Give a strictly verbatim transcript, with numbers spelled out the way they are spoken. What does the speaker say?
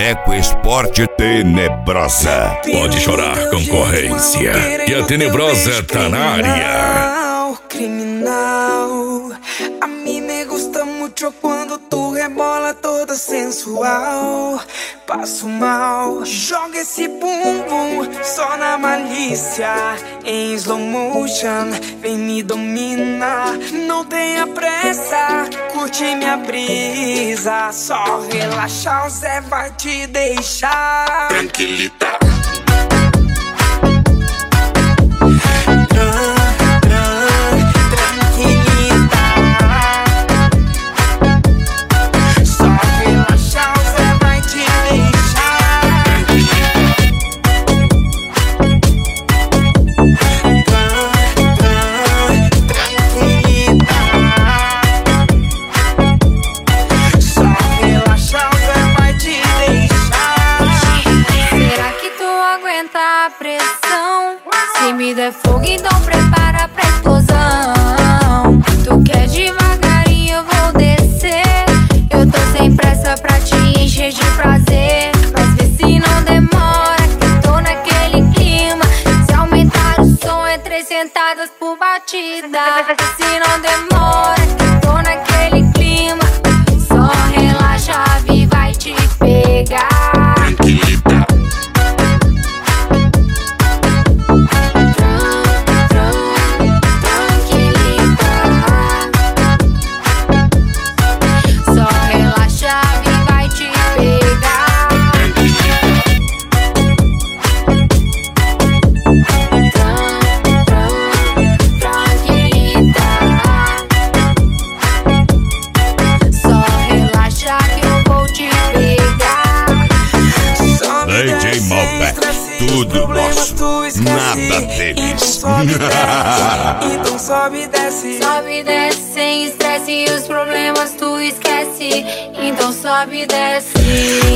Boteco Esporte Tenebrosa. Pode chorar, concorrência, que a Tenebrosa tá na área. Criminal, a mí me gusta mucho cuando tu rebola toda sensual. Passo mal, joga esse bumbum só na malícia. Em slow motion, vem me dominar. Não tenha pressa, curte minha brisa. Só relaxar, o Zé vai te deixar Tranquilita. Se me der fogo, então prepara pra explosão. Tu quer devagarinho, eu vou descer. Eu tô sem pressa pra te encher de prazer. Mas vê se não demora, que eu tô naquele clima. Se aumentar o som é três sentadas por batida. Vê se não demora, que eu tô naquele clima. Só relaxa, a Vi vai te pegar. Tranquilita. D J Malbec, tudo nosso, nada deles. Então sobe e desce. Sobe e desce sem estresse, e os problemas tu esquece. Então sobe e desce.